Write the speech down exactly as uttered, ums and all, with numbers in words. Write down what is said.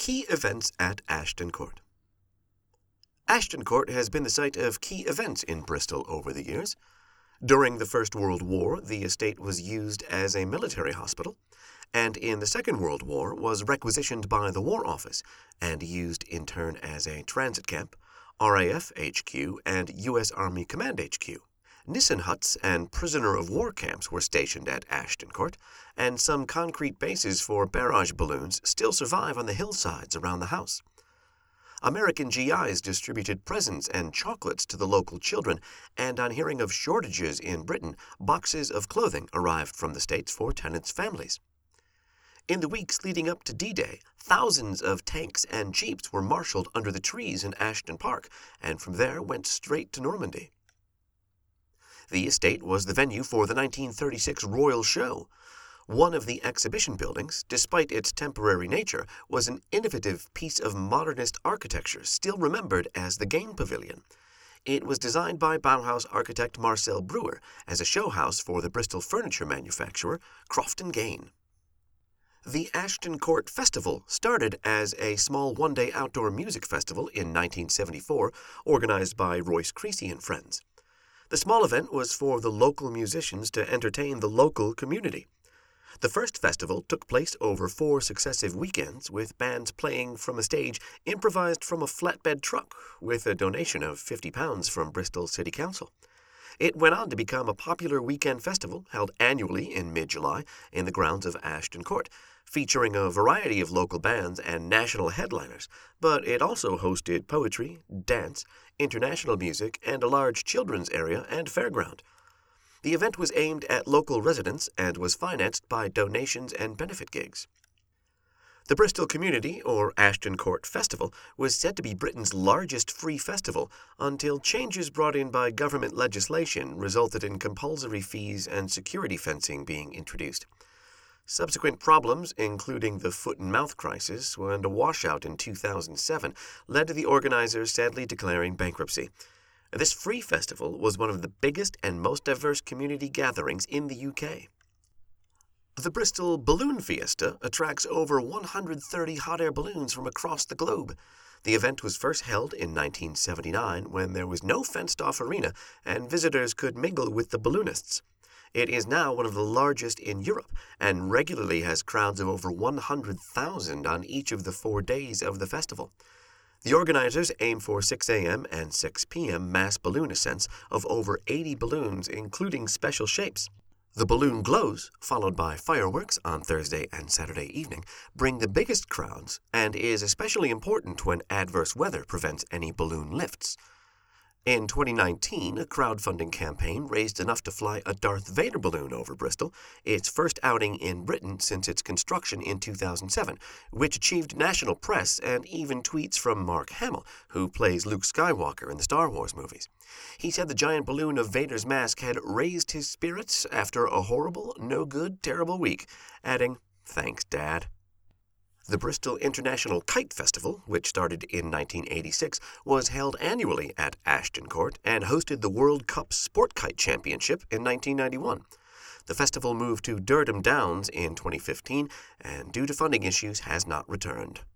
Key events at Ashton Court. Ashton Court has been the site of key events in Bristol over the years. During the First World War, the estate was used as a military hospital, and in the Second World War was requisitioned by the War Office and used in turn as a transit camp, R A F H Q, and U S Army Command H Q. Nissen huts and prisoner-of-war camps were stationed at Ashton Court, and some concrete bases for barrage balloons still survive on the hillsides around the house. American G Is distributed presents and chocolates to the local children, and on hearing of shortages in Britain, boxes of clothing arrived from the States for tenants' families. In the weeks leading up to D-Day, thousands of tanks and jeeps were marshaled under the trees in Ashton Park, and from there went straight to Normandy. The estate was the venue for the nineteen thirty-six Royal Show. One of the exhibition buildings, despite its temporary nature, was an innovative piece of modernist architecture still remembered as the Game Pavilion. It was designed by Bauhaus architect Marcel Breuer as a show house for the Bristol furniture manufacturer Crofton Gain. The Ashton Court Festival started as a small one-day outdoor music festival in nineteen seventy-four, organized by Royce Creasy and Friends. The small event was for the local musicians to entertain the local community. The first festival took place over four successive weekends, with bands playing from a stage improvised from a flatbed truck, with a donation of fifty pounds from Bristol City Council. It went on to become a popular weekend festival held annually in mid-July in the grounds of Ashton Court, featuring a variety of local bands and national headliners, but it also hosted poetry, dance, international music, and a large children's area and fairground. The event was aimed at local residents and was financed by donations and benefit gigs. The Bristol Community, or Ashton Court Festival, was said to be Britain's largest free festival until changes brought in by government legislation resulted in compulsory fees and security fencing being introduced. Subsequent problems, including the foot-and-mouth crisis and a washout in two thousand seven, led to the organizers sadly declaring bankruptcy. This free festival was one of the biggest and most diverse community gatherings in the U K. The Bristol Balloon Fiesta attracts over one hundred thirty hot air balloons from across the globe. The event was first held in nineteen seventy-nine when there was no fenced-off arena and visitors could mingle with the balloonists. It is now one of the largest in Europe and regularly has crowds of over one hundred thousand on each of the four days of the festival. The organizers aim for six a.m. and six p.m. mass balloon ascents of over eighty balloons, including special shapes. The balloon glows, followed by fireworks on Thursday and Saturday evening, bring the biggest crowds and is especially important when adverse weather prevents any balloon lifts. In twenty nineteen, a crowdfunding campaign raised enough to fly a Darth Vader balloon over Bristol, its first outing in Britain since its construction in two thousand seven, which achieved national press and even tweets from Mark Hamill, who plays Luke Skywalker in the Star Wars movies. He said the giant balloon of Vader's mask had raised his spirits after a horrible, no-good, terrible week, adding, "Thanks, Dad." The Bristol International Kite Festival, which started in nineteen eighty-six, was held annually at Ashton Court and hosted the World Cup Sport Kite Championship in nineteen ninety-one. The festival moved to Durham Downs in twenty fifteen and, due to funding issues, has not returned.